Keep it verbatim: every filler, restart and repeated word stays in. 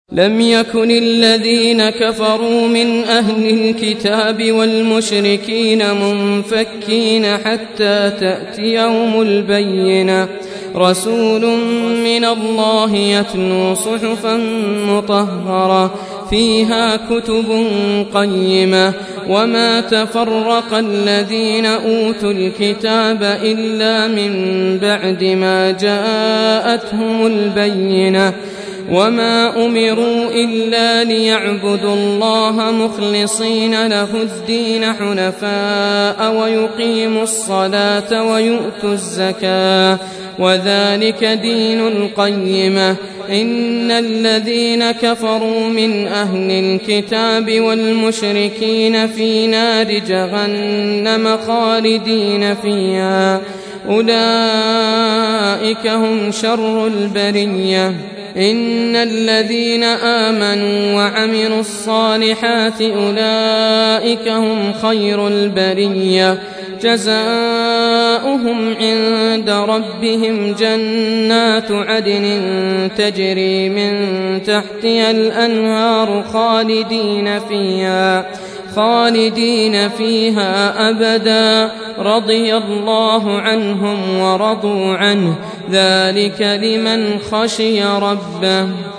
لم يكن الذين كفروا من أهل الكتاب والمشركين منفكين حتى تأتيهم البينة رسول من الله يتلو صحفا مطهرة فيها كتب قيمة وما تفرق الذين أوتوا الكتاب إلا من بعد ما جاءتهم البينة وما أمروا إلا ليعبدوا الله مخلصين له الدين حنفاء ويقيموا الصلاة ويؤتوا الزكاة وذلك دين القيمة إن الذين كفروا من أهل الكتاب والمشركين في نار جهنم خالدين فيها أولئك هم شر البرية إن الذين آمنوا وعملوا الصالحات أولئك هم خير البرية جزاؤهم عند ربهم جنات عدن تجري من تحتها الأنهار خالدين فيها خالدين فيها أبدا رضي الله عنهم ورضوا عنه ذلك لمن خشي ربه.